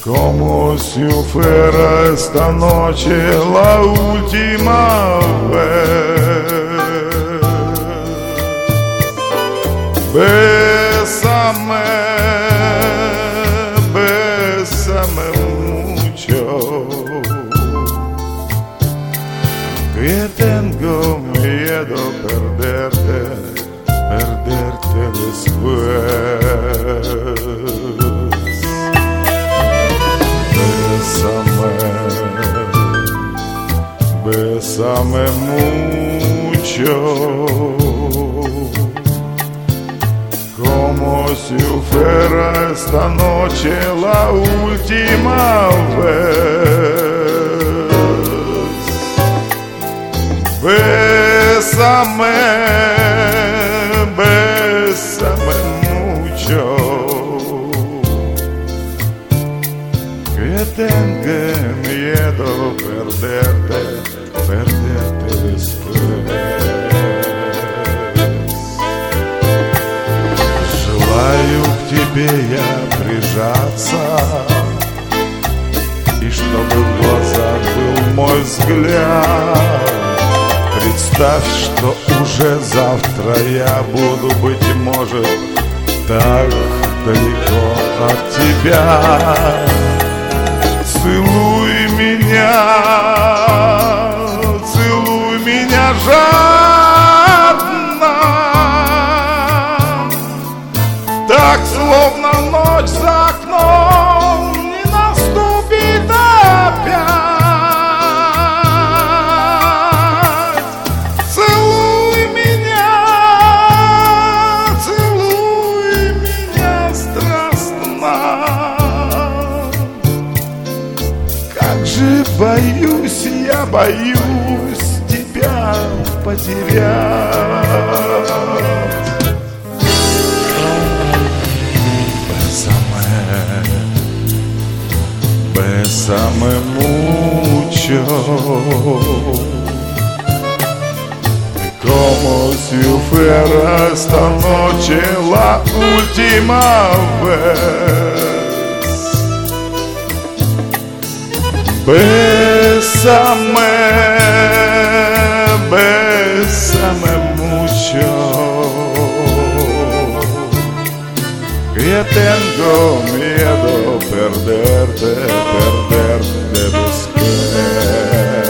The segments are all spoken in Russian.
Como si fuera esta noche la última vez. Bésame, bésame mucho, que tengo miedo perderte, perderte después. Bésame, bésame mucho, como si fuera esta noche la última vez. Bésame, bésame mucho, que tengo miedo perderte, perderte después. Желаю к тебе я прижаться, и чтобы в глазах был мой взгляд. Представь, что уже завтра я буду, быть может, так далеко от тебя. Целуй меня жадно, так, словно ночь за окном не наступит опять. Целуй меня страстно. Как же боюсь, я боюсь тебя потерять. Bésame mucho, como si fuera esta noche la última vez. Bésame, bésame mucho, que tengo miedo perderte, perderte después.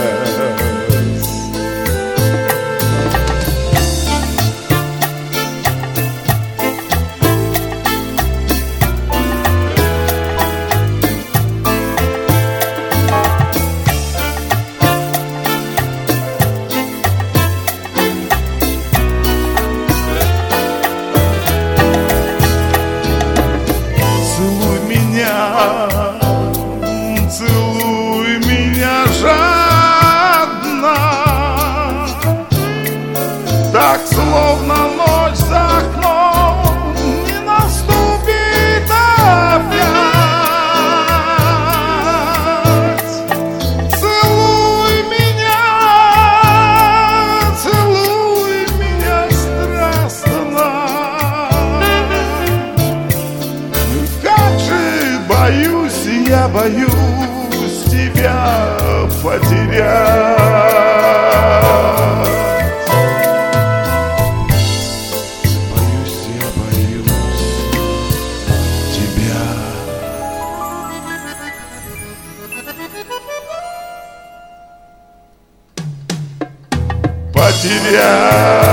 Целуй меня жадно, так, словно ночь за окном не наступит опять. Целуй меня страстно. Как же боюсь, я боюсь тебя потерять. Боюсь, я боюсь тебя потерять.